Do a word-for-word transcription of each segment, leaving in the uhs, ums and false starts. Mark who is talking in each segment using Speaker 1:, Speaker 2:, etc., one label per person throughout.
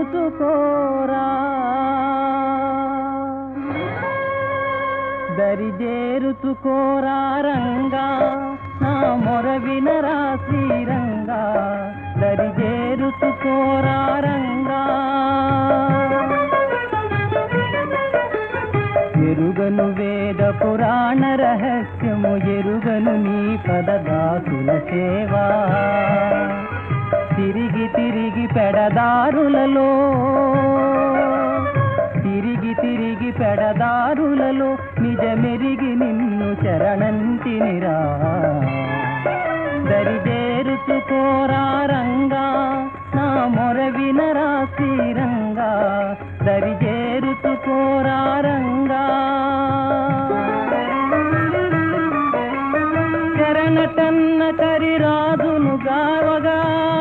Speaker 1: చేర్చుకోరా దరిజేరుచుకోరా రంగా నా మొర వినరా శ్రీరంగా దరిజేరుచుకోరా రంగా ఎరుగను వేద పురాణ రహస్యము ఎరుగను నీ పదదాసుల సేవా తిరిగి తిరిగి పెడదారులలో తిరిగి తిరిగి పెడదారులలో నిజమెరిగి నిన్ను చరణంతినిరా దరిజేరుచుకోరా రంగా నా మొర వినరా శ్రీరంగా దరిజేరుచుకోరా రంగా చరణటన్న కరిరాజును గావగా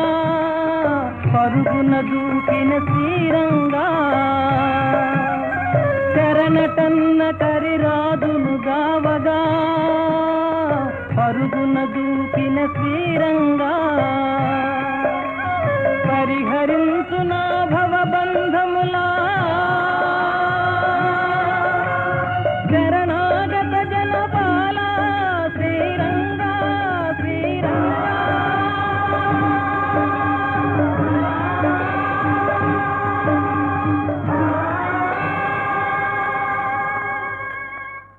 Speaker 1: పరుగున దూకిన శ్రీరంగా చరణటన్న కరిరాజును గావగా పరుగున దూకిన శ్రీరంగా పరిహరించు నా భవ